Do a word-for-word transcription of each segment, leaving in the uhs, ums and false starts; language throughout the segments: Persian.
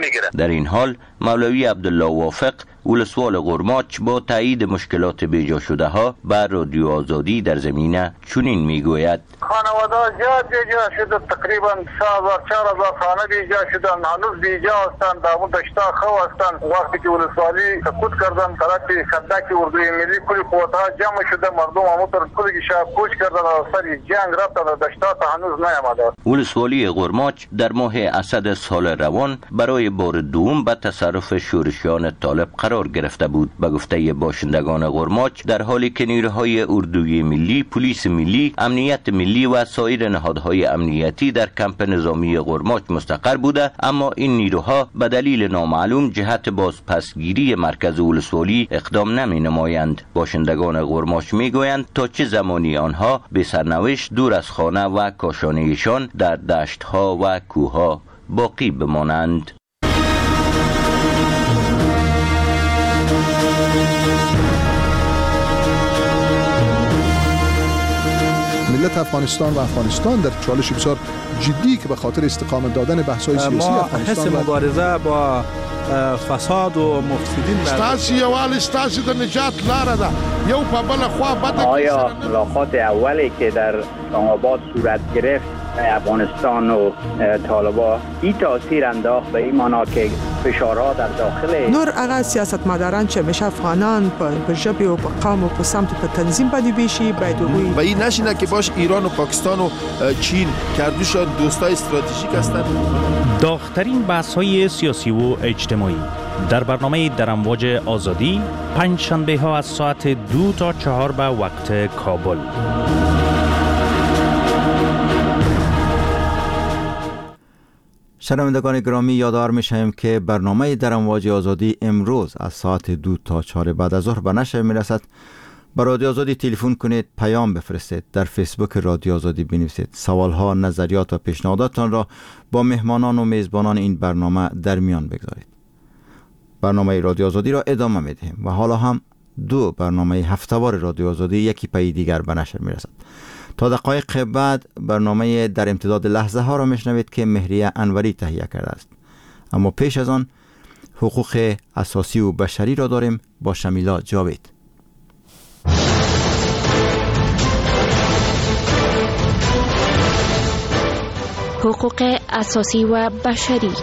در این حال مولوی عبدالله وافق ولسوال قرماچ با تایید مشکلات بیجا شده ها بر رادیو آزادی در زمینه چنین میگوید: خانواده زیاد بیجا شده، تقریبا سه هزار چهار هزار خانه بیجا شدن، هنوز بیجا هستند، در اون دشتا خو هستند. وقتی که ولسوالی سقوط کردن طرف خندق اردوی ملی کلی قوتها جمع شده، مردم همونطور کلی شب کوچ کردن و سر جنگ رفتن و دشتا تا هنوز نیامده. ولسوالی قرماچ در ماه اسد سال روان برای بار دوم به تصرف شورشیان طالب قرار گرفته بود. به گفته باشندگان قرماچ، در حالی که نیروهای اردوی ملی، پلیس ملی، امنیت ملی و سایر نهادهای امنیتی در کمپ نظامی قرماچ مستقر بوده، اما این نیروها به دلیل نامعلوم جهت بازپسگیری مرکز ولسوالی اقدام نمی نمایند. باشندگان قرماچ می گویند تا چه زمانی آنها به سرنوشت دور از خانه و کاشانه‌شان در دشت‌ها و کوه‌ها باقی بمانند. ملت افغانستان و افغانستان در چالش بسیار جدی که به خاطر استقامت دادن بحث‌های سیاسی ما افغانستان حس مبارزه با فساد و مفسدین ستاسي یوال ستاسي د نجات لاره ده. یو په بل خوا بد. آیا ملاقات اولی که در اسلام آباد صورت گرفت افغانستان و طالبان این تاثیر انداخت به این معنا که فشارها در داخل نور اغا سیاستمداران چې میشه افغانان په ژبه او په قوم او په سمت په تنظیم باندې بشي باید و این نشینه که باش ایران و پاکستان و چین کردوشان دوستای استراتژیک هستند. داغ‌ترین بحث‌های سیاسی و اجتماعی در برنامه در امواج آزادی پنج شنبه ها از ساعت دو تا چهار به وقت کابل. شنوندگان گرامی، یادآور می‌شویم که برنامه در امواج آزادی امروز از ساعت دو تا چهار بعد از ظهر به نشر می‌رسد. با رادیو آزادی تلفن کنید، پیام بفرستید، در فیسبوک رادیو آزادی بنویسید. سوالها، نظریات و پیشنهاداتتان را با مهمانان و میزبانان این برنامه در میان بگذارید. برنامه رادیو آزادی را ادامه می‌دهیم و حالا هم دو برنامه هفته‌وار رادیو آزادی یکی پای دیگر به نشر می‌رسد. تا دقایق بعد برنامه در امتداد لحظه ها را میشنوید که مهریه انوری تهیه کرده است. اما پیش از آن حقوق اساسی و بشری را داریم با شمیلا جاوید. حقوق اساسی و بشری.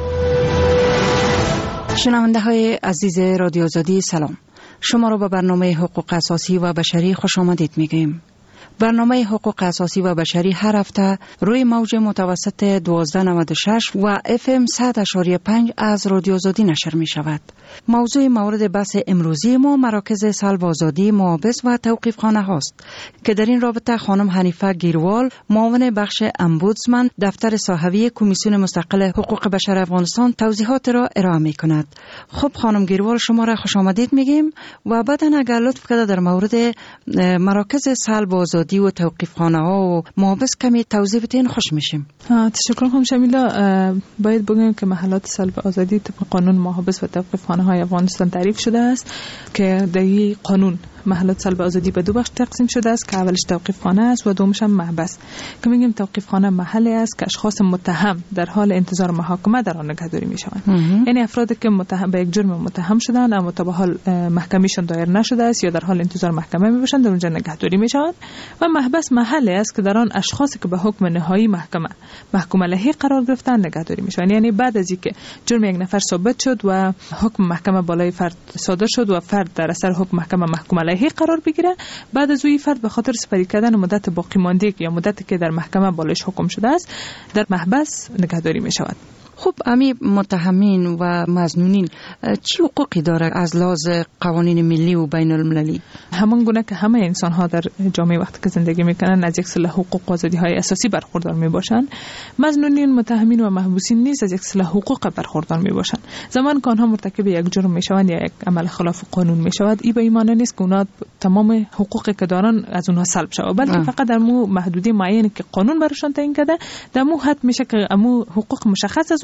شنونده های عزیز رادیو آزادی سلام، شما را به برنامه حقوق اساسی و بشری خوش آمدید میگیم. برنامه حقوق اساسی و بشری هر هفته روی موج متوسط دوازده نود و شش و اف ام صد و پنج از رادیو آزادی نشر می شود. موضوع مورد بحث امروزی ما مراکز سلب آزادی، محابس و توقیفخانه هاست که در این رابطه خانم حنیفه گیروال، معاون بخش امبودسمن دفتر صاحبی کمیسیون مستقل حقوق بشر افغانستان توضیحات را ارائه می کند. خب خانم گیروال، شما را خوش آمدید میگیم و بعدا اگر لطف کرده در مورد مراکز سلب آزادی و توقیفخانه ها و محابس کمی توضیح بدین خوش میشیم. تشکر خانم شمیلا. باید بگویم که محلات سلب آزادی طبق قانون محابس و توقیفخانه های افغانستان تعریف شده است که در این قانون محلات سلب آزادی به دو بخش تقسیم شده است که اولش توقیفخانه است و دومش هم محبس. که میگیم توقیفخانه محلی است که اشخاص متهم در حال انتظار محاکمه در آن نگهداری میشوند. یعنی افرادی که متهم به یک جرم متهم شدند اما تا به حال محکمهشان دایر نشده است یا در حال انتظار محکمه میباشند در اونجا نگهداری میشوند. و محبس محلی است که در آن اشخاصی که به حکم نهایی محکمه محکوم علیه قرار گرفتن نگهداری میشوند. یعنی بعد از اینکه جرم یک نفر ثابت شد و حکم محکمه بالای فرد صادر شد و فرد در اثر حکم محکمه محکوم علیه قرار بگیره، بعد از اون فرد به خاطر سپری کردن مدت باقی مانده یا مدتی که در محکمه بالایش حکم شده است در محبس نگهداری می شود. خب امی متهمین و مظنونین چی حقوقی داره از لحاظ قوانین ملی و بین المللی؟ همان گونه که همه انسان ها در جامعه وقتی که زندگی میکنن از یک سلسله حقوق و آزادی های اساسی برخوردار میباشند، مظنونین، متهمین و محبوسین نیز از یک سلسله حقوق برخوردار میباشند. زمان که آنها مرتکب یک جرم میشوند یا یک عمل خلاف قانون میشود، این به این معنی نیست که اونا تمام حقوقی که دارن از اونها سلب شود، بلکه آه. فقط در مو محدوده معینی که قانون براشون تعیین کرده در مو حد میشه که امو حقوق مشخص از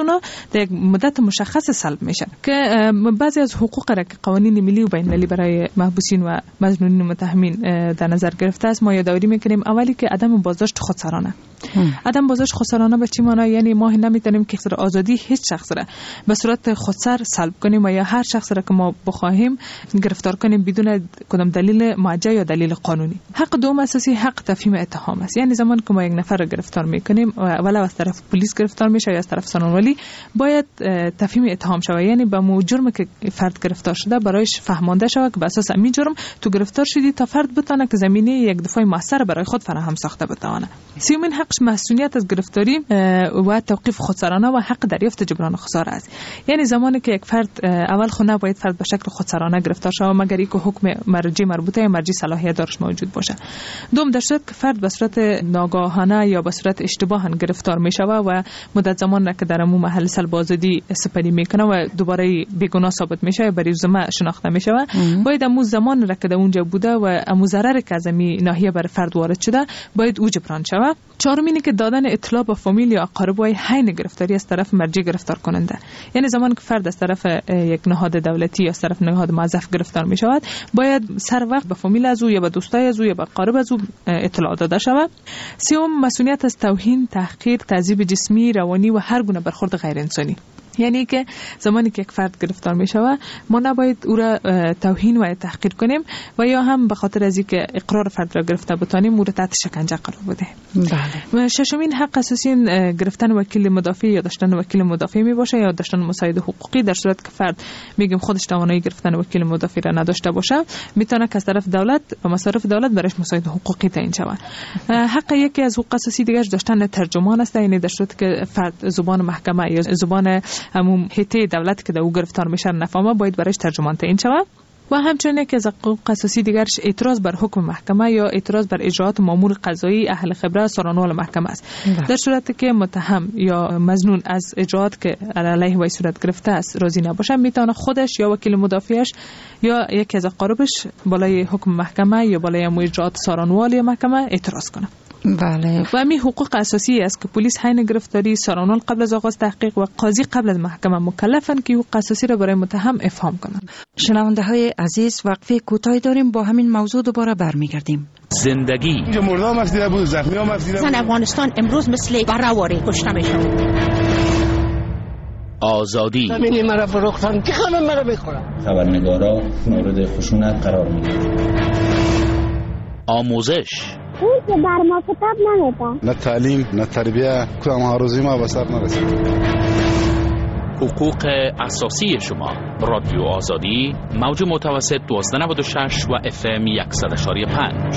اونا در یک مدت مشخص سلب میشه که بعضی از حقوق را که قوانین ملی و بین المللی برای محبوسین و مظنونین متهمین در نظر گرفته است ما یادآوری میکنیم. اولی که عدم بازداشت خودسرانه. عدم بازداشت خودسرانه به چی معنی؟ یعنی ما نمیتونیم که آزادی هیچ شخص را به صورت خودسر سلب کنیم و یا هر شخص را که ما بخواهیم گرفتار کنیم بدون کدام دلیل معجزه یا دلیل قانونی. حق دوم اساسی حق تفهیم اتهام است. یعنی زمان که ما یک نفر را گرفتار میکنیم ولو از طرف پلیس گرفتار میشه یا از طرف سانونوالی باید تفهیم اتهام شود. یعنی به مو جرم که فرد گرفتار شده برایش فهمانده شود که به اساس همین جرم تو گرفتار شدی تا فرد بتونه که زمینه یک دفاع موثر برای خود فراهم ساخته بتونه. سومین حقش مسئولیت از گرفتاری و توقیف خودسرانه و حق دریافت جبران خسارت است. یعنی زمانی که یک فرد اول خو نباید فرد به شکل خودسرانه گرفتار شود مگر اینکه حکم مرجع مربوطه یا مرجع صلاحیت دارش موجود باشه. دوم در صورت که فرد به صورت ناگاهانه یا به صورت اشتباه گرفتار می شود و مدت زمان را که در امو محل سلب آزادی سپری میکنه و دوباره بیگناه ثابت میشه برای زما شناخته میشه باید امو زمان را که در اونجا بوده و امو ضرر که از امی ناحیه بر فرد وارد شده باید او جبران شود. چهارم اینه که دادن اطلاع به فامیل یا اقارب و حین گرفتاری از طرف مرجع گرفتار کننده. یعنی زمان که فرد از طرف یک نهاد دولتی یا از طرف نهاد موظف گرفتار می شود باید سر وقت به فامیل از او یا به دوستای از او یا به اقارب از او اطلاع داده شود. سوم مسئولیت از توهین، تحقیر، تعذیب جسمی، روانی و هر گونه برخورد غیر انسانی. یعنی که زمانی که یک فرد گرفتار می شود ما نباید او را توهین و تحقیر کنیم و یا هم به خاطر از اینکه اقرار فرد را گرفته بتانیم او را تحت شکنجه قرار بده. بله. ششمین حق اساسی گرفتن وکیل مدافع یا داشتن وکیل مدافع می باشه یا داشتن مساعد حقوقی. در صورت که فرد میگیم خودش توانایی گرفتن وکیل مدافع را نداشته باشه میتونه که از طرف دولت و مصارف دولت برایش مساعد حقوقی تعیین شود. حق یکی از حقوق اساسی دیگه داشتن ترجمان است. یعنی در صورت که فرد زبان محکمه یا زبان همون هیئت دولت که در او گرفتار میشه نفهمه باید برایش ترجمان تعیین شود. و همچنین که از حقوق اساسی دیگرش اعتراض بر حکم محکمه یا اعتراض بر اجراات مامور قضایی اهل خبره سارانوال محکمه است. در صورتی که متهم یا مظنون از اجراات که علیه وی صورت گرفته است راضی نباشه میتونه خودش یا وکیل مدافعش یا یکی از اقاربش بالای حکم محکمه یا بالای اجراات سارانوال یا محکمه اعتراض کنه. بله. و همین حقوق اساسی است که پلیس حین گرفتاری سارانوال قبل از آغاز تحقیق و قاضی قبل از محکمه مکلفن که حقوق اساسی را برای متهم افهام کنند. شنونده های عزیز وقفه کوتاهی داریم با همین موضوع دوباره برمیگردیم. زندگی اینجا مردم افزیده بود زخمی هم افزیده بود. زن افغانستان امروز مثل برآوری کشته میشن. آزادی زمینی مرا فروختن که خانم مرا میخورن. خبرنگارا مورد خشونت قرار میگیرن. آموزش اون که بر ما کتاب نمیدن. نه تعلیم نه تربیه کدام هاروزی ما به سر نرسید. حقوق اساسی شما. رادیو آزادی موج متوسط دوازده نود و شش و اف ام صد و یک و پنج.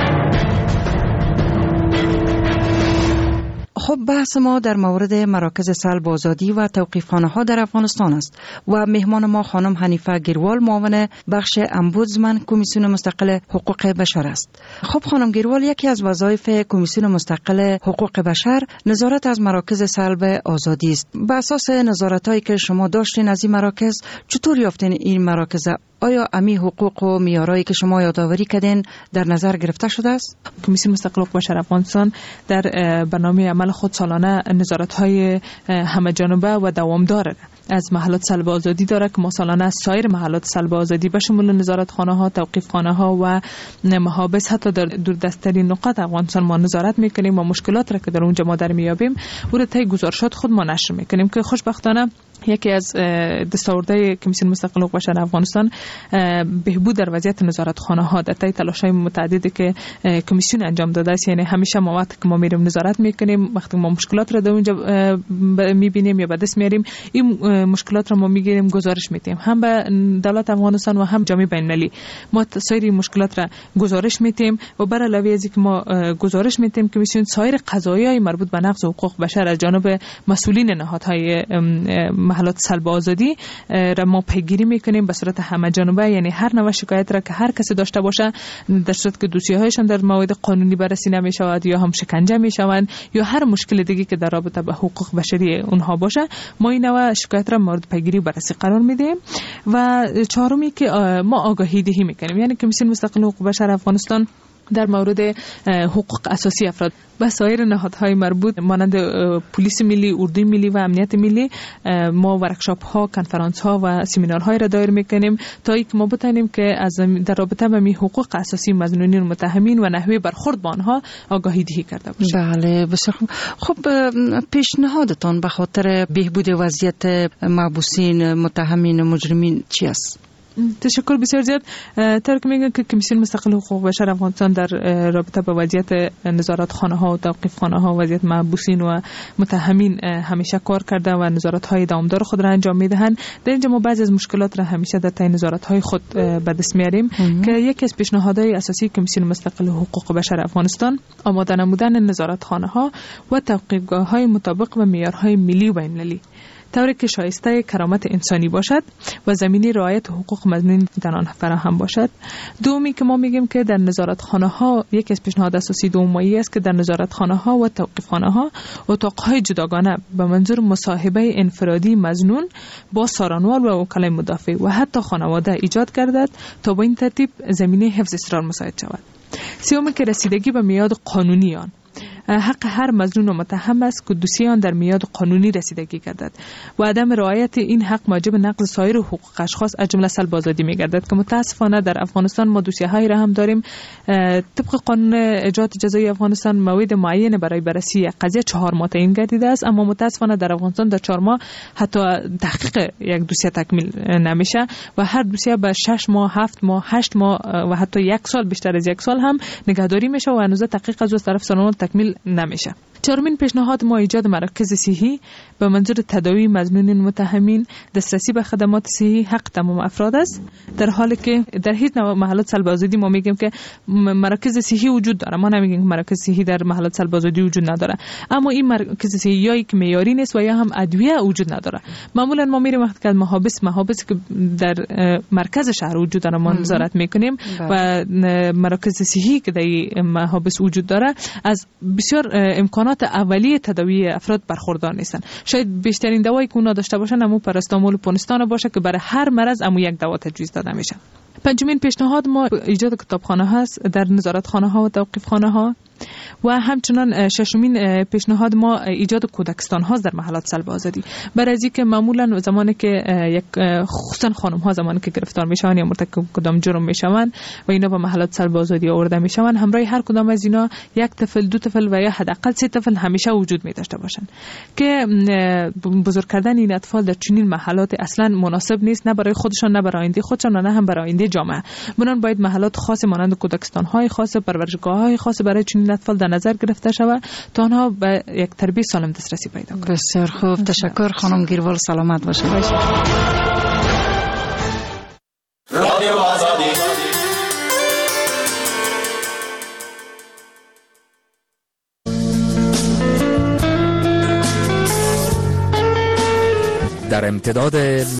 خب بحث ما در مورد مراکز سلب آزادی و توقیفخانه ها در افغانستان است و مهمان ما خانم حنیفه گیروال معاون بخش امبودزمن کمیسیون مستقل حقوق بشر است. خب خانم گیروال یکی از وظایف کمیسیون مستقل حقوق بشر نظارت از مراکز سلب آزادی است. به اساس نظارتایی که شما داشتین از این مراکز چطور یافتین این مراکز؟ آیا امی حقوق و معیارایی که شما یادآوری کردین در نظر گرفته شده است؟ کمیسیون مستقل حقوق بشر افغانستان در برنامه عمل خود سالانه نظارت‌های همه جانبه و دوامدار از محلات سلب آزادی داره که ما سالانه از سایر محلات سلب آزادی به شمول نظارتخانه ها، توقیفخانه ها و محابس حتی در دوردستترین نقاط افغانستان ما نظارت میکنیم و مشکلات را که در اونجا ما در میابیم او را طی گزارشات خود ما نشر میکنیم که خوشبختانه یکی از دستاوردهای کمیسیون مستقل حقوق بشر افغانستان بهبود در وضعیت نظارتخانه ها در طی تلاش‌های متعددی که کمیسیون انجام داده است. یعنی همیشه ما وقتی که ما میریم نظارت میکنیم وقتی ما مشکلات را در اونجا میبینیم یا به دست میاریم این مشکلات را ما میگیریم گزارش میدیم هم به دولت افغانستان و هم جامعه بین‌المللی. ما سایر مشکلات را گزارش میدیم و بر علاوه از اینکه ما گزارش میدیم کمیسیون سایر قضایای مربوط به نقض حقوق بشر از جانب مسئولین نهادهای محلات سلب آزادی را ما پیگیری میکنیم به صورت همه جانبه. یعنی هر نوع شکایت را که هر کسی داشته باشه در صورت که دوسیه هایشان در موارد قانونی بررسی نمیشود یا هم شکنجه میشوند یا هر مشکل دیگه که در رابطه با حقوق بشری اونها باشه ما این نوع شکایت را مورد پیگیری و بررسی قرار میدیم. و چهارمی که ما آگاهی دهی میکنیم. یعنی کمیسیون مستقل حقوق بشر افغانستان در مورد حقوق اساسی افراد و سایر نهادهای مربوط مانند پلیس ملی، اردوی ملی و امنیت ملی ما ورکشاپ ها، کنفرانس ها و سمینارهای را دایر میکنیم تا اینکه ما بتانیم که از در رابطه با می حقوق اساسی مظنونین و متهمین و نحوه برخورد با آنها آگاهی دهی کرده باشیم. بله بسیار خوب. خب پیشنهادتان به خاطر بهبود وضعیت محبوسین، متهمین و مجرمین چی است؟ تشکر بسیار زیاد. طور که میگن که کمیسیون مستقل حقوق بشر افغانستان در رابطه با وضعیت نظارت خانه ها و توقیف خانه ها، وضعیت محبوسین و متهمین همیشه کار کرده و نظارت های دوامدار خود را انجام میدهند. در اینجا ما بعضی از مشکلات را همیشه در تای نظارت های خود به دست میاریم که یکی از پیشنهادهای اساسی کمیسیون مستقل حقوق بشر افغانستان آماده نمودن نظارت خانه ها و توقیفگاه های مطابق با معیارهای ملی و بین المللی، طوری که شایسته کرامت انسانی باشد و زمینه رعایت حقوق مظنونین در آن فراهم باشد. دومی که ما میگیم که در نظارت خانه ها یکی از پیشنهاد اساسی دومی است که در نظارت خانه ها و توقیف خانه ها اتاق های جداگانه به منظور مصاحبه انفرادی مظنون با سارانوال و وکلای مدافع و حتی خانواده ایجاد گردد تا با این ترتیب زمینه حفظ اسرار مساعد شود. سومی که رسیدگی به میعاد قانونی آن حق هر مظنون و متهم است که دوسیه آن در میعاد قانونی رسیدگی گردد و عدم رعایت این حق موجب نقض سایر حقوق اشخاص از جمله سلب آزادی می‌گردد که متاسفانه در افغانستان ما دوسیه‌هایی را هم داریم طبق قانون اجرات جزایی افغانستان موعد معین برای بررسی قضیه چهار ماه تعیین گردیده است، اما متاسفانه در افغانستان در چهار ماه حتی تحقیق یک دوسیه تکمیل نمیشه و هر دوسیه به شش ماه، هفت ماه، هشت ماه و حتی یک سال، بیشتر از یک سال هم نگهداری میشه و هنوز تحقیق از طرف سران تکمیل نمیشه. چهارمین پیشنهاد ما ایجاد مراکز صحی به منظور تداوی مظنونین متهمین، دسترسی به خدمات صحی حق تمام افراد است، در حالی که در هیچ نوع محلات سلب آزادی ما میگیم که مراکز صحی وجود داره، ما نمیگیم مراکز صحی در محلات سلب آزادی وجود نداره، اما این مراکز صحی یا یک معیاری نیست و یا هم ادویه وجود نداره. معمولا ما میریم وقتی که محابس محابس که در مرکز شهر وجود داره ما نظارت میکنیم و مراکز صحی که در محابس وجود داره از بسیار امکانات اولیه تداوی افراد برخوردار نیستن. شاید بیشترین دوایی که اونا داشته باشن همون پاراستامول و پونستان باشه که برای هر مرض همون یک دوا تجویز داده میشه. پنجمین پیشنهاد ما ایجاد کتابخانه هست در نظارت خانه ها و توقیف خانه ها و همچنان ششمین پیشنهاد ما ایجاد کودکستان هاست در محلات سلب آزادی، برای از اینکه معمولا زمانی که یک خصوصا خانم ها زمانی که گرفتار میشن یا مرتکب کدام جرم میشن و اینا به محلات سلب آزادی آورده میشن، همراه هر کدام از اینا یک طفل، دو طفل و یا حداقل سه طفل همیشه وجود می داشته باشن که بزرگ کردن این اطفال در چنین محلات اصلا مناسب نیست، نه برای خودشان، نه برای آینده خودشان، نه هم برای آینده جامعه. بنابراین باید محلات خاص مانند کودکستان های خاص، پرورشگاه های خاص برای چنین اطفال در نظر گرفته شود تا آنها به یک تربیت سالم دسترسی پیدا کنند. بسیار خوب، تشکر خانم گیروال، سلامت باشید. رادیو آزادی در امتداد